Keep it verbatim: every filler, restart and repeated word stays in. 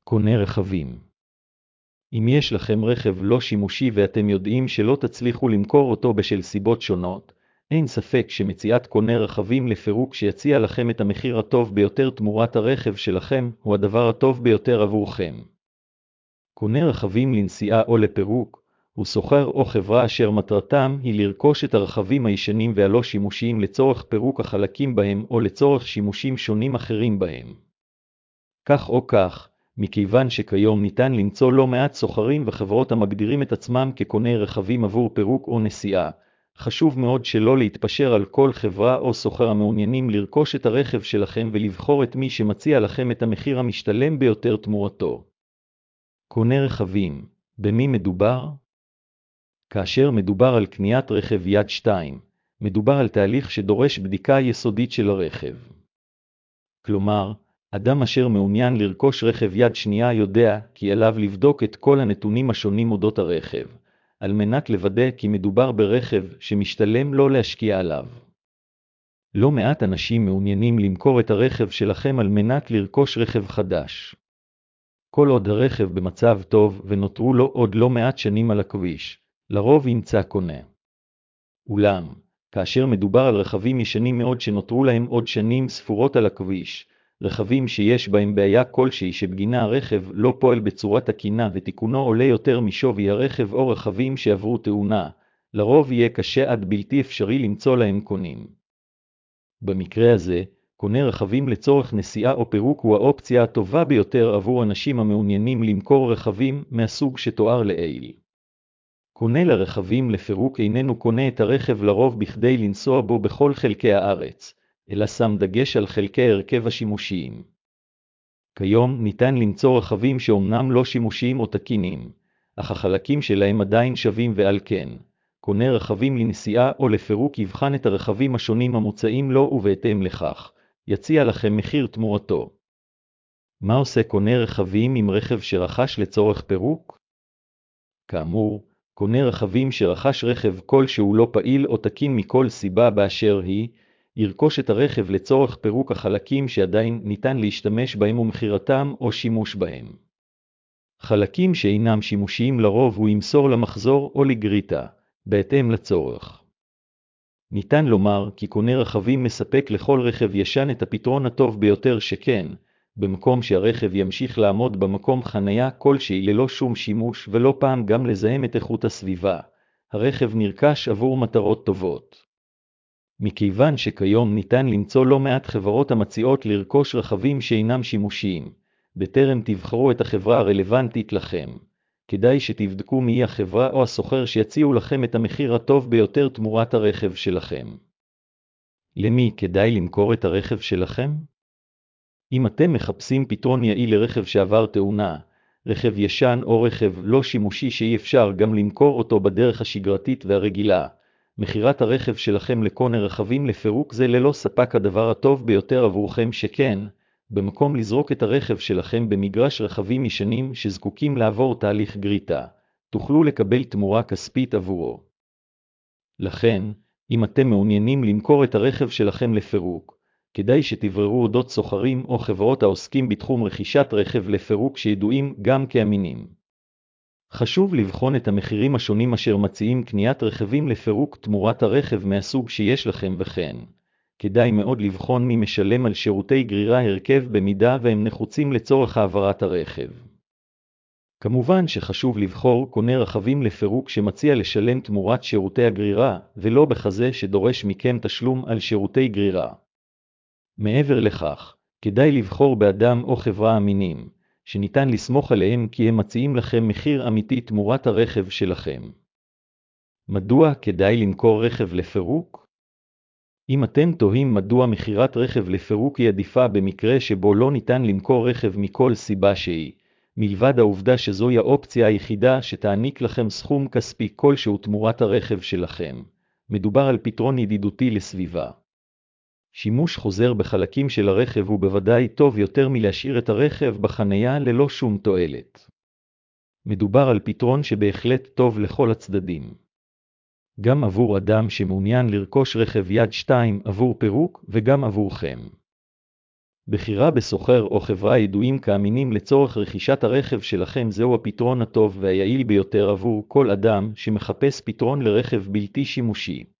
קונה רכבים. אם יש לכם רכב לא שימושי ואתם יודעים שלא תצליחו למכור אותו בשל סיבות שונות, אין ספק שמציאת קונה רכבים לפירוק שיציע לכם את המחיר הטוב ביותר תמורת הרכב שלכם הוא הדבר הטוב ביותר עבורכם. קונה רכבים לנסיעה או לפירוק הוא סוחר או חברה אשר מטרתם היא לרכוש את הרכבים הישנים והלא שימושיים לצורך פירוק החלקים בהם או לצורך שימושים שונים אחרים בהם. כך או כך, מכיוון שכיום ניתן למצוא לא מעט סוחרים וחברות המגדירים את עצמם כקוני רכבים עבור פירוק או נסיעה, חשוב מאוד שלא להתפשר על כל חברה או סוחר המעוניינים לרכוש את הרכב שלכם ולבחור את מי שמציע לכם את המחיר המשתלם ביותר תמורתו. קונה רכבים, במי מדובר? כאשר מדובר על קניית רכב יד שתיים, מדובר על תהליך שדורש בדיקה יסודית של הרכב. כלומר, אדם אשר מעוניין לרכוש רכב יד שנייה יודע כי עליו לבדוק את כל הנתונים השונים אודות הרכב, על מנת לוודא כי מדובר ברכב שמשתלם לא להשקיע עליו. לא מעט אנשים מעוניינים למכור את הרכב שלכם על מנת לרכוש רכב חדש. כל עוד הרכב במצב טוב ונותרו לו עוד לא מעט שנים על הכביש, לרוב ימצא קונה. אולם, כאשר מדובר על רכבים ישנים מאוד שנותרו להם עוד שנים ספורות על הכביש, רכבים שיש בהם בעיה כלשהי שבגינה הרכב לא פועל בצורה תקינה ותיקונו עולה יותר משווי הרכב או רכבים שעברו תאונה, לרוב יהיה קשה עד בלתי אפשרי למצוא להם קונים. במקרה הזה, קונה רכבים לצורך נסיעה או פירוק הוא האופציה הטובה ביותר עבור אנשים המעוניינים למכור רכבים מהסוג שתואר לעיל. קונה לרכבים לפירוק איננו קונה את הרכב לרוב בכדי לנסוע בו בכל חלקי הארץ, אלא שם דגש על חלקי הרכב השימושיים. כיום ניתן למצוא רכבים שאומנם לא שימושיים או תקינים, אך החלקים שלהם עדיין שווים ועל כן, קונה רכבים לנסיעה או לפירוק יבחן את הרכבים השונים המוצעים לו ובהתאם לכך, יציע לכם מחיר תמורתו. מה עושה קונה רכבים עם רכב שרכש לצורך פירוק? כאמור, קונה רכבים שרכש רכב כלשהו לא פעיל או תקין מכל סיבה באשר היא, ירכוש את הרכב לצורך פירוק החלקים שעדיין ניתן להשתמש בהם ומכירתם או שימוש בהם. חלקים שאינם שימושיים לרוב הוא ימסור למחזור או לגריטה, בהתאם לצורך. ניתן לומר כי קונה רכבים מספק לכל רכב ישן את הפתרון הטוב ביותר שכן, במקום שהרכב ימשיך לעמוד במקום חנייה כלשהי ללא שום שימוש ולא פעם גם לזהם את איכות הסביבה, הרכב נרכש עבור מטרות טובות. מכיוון שכיום ניתן למצוא לא מעט חברות המציעות לרכוש רכבים שאינם שימושיים, בטרם תבחרו את החברה הרלוונטית לכם, כדאי שתבדקו מי החברה או הסוחר שיציעו לכם את המחיר הטוב ביותר תמורת הרכב שלכם. למי כדאי למכור את הרכב שלכם? אם אתם מחפשים פתרון יעיל לרכב שעבר תאונה, רכב ישן או רכב לא שימושי שאי אפשר גם למכור אותו בדרך השגרתית והרגילה, מכירת הרכב שלכם לקונה רכבים לפירוק זה ללא ספק הדבר הטוב ביותר עבורכם שכן, במקום לזרוק את הרכב שלכם במגרש רכבים ישנים שזקוקים לעבור תהליך גריטה, תוכלו לקבל תמורה כספית עבורו. לכן, אם אתם מעוניינים למכור את הרכב שלכם לפירוק, כדאי שתבררו אודות סוחרים או חברות העוסקים בתחום רכישת רכב לפירוק שידועים גם כאמינים. חשוב לבחון את המחירים השונים אשר מציעים קניית רכבים לפירוק תמורת הרכב מהסוג שיש לכם וכן. כדאי מאוד לבחון מי משלם על שירותי גרירה הרכב במידה והם נחוצים לצורך העברת הרכב. כמובן שחשוב לבחור קונה רכבים לפירוק שמציע לשלם תמורת שירותי הגרירה ולא בכזה שדורש מכם תשלום על שירותי גרירה. מעבר לכך, כדאי לבחור באדם או חברה אמינים, שניתן לסמוך עליהם כי הם מציעים לכם מחיר אמיתי תמורת הרכב שלכם. מדוע כדאי למכור רכב לפירוק? אם אתם תוהים מדוע מכירת רכב לפירוק היא עדיפה במקרה שבו לא ניתן למכור רכב מכל סיבה שהיא, מלבד העובדה שזוהי האופציה היחידה שתעניק לכם סכום כספי כלשהו תמורת הרכב שלכם, מדובר על פתרון ידידותי לסביבה. שימוש חוזר בחלקים של הרכב הוא בוודאי טוב יותר מלהשאיר את הרכב בחנייה ללא שום תועלת. מדובר על פתרון שבהחלט טוב לכל הצדדים. גם עבור אדם שמעוניין לרכוש רכב יד שתיים עבור פירוק וגם עבורכם. בחירה בסוחר או חברה ידועים כאמינים לצורך רכישת הרכב שלכם זהו הפתרון הטוב והיעיל ביותר עבור כל אדם שמחפש פתרון לרכב בלתי שימושי.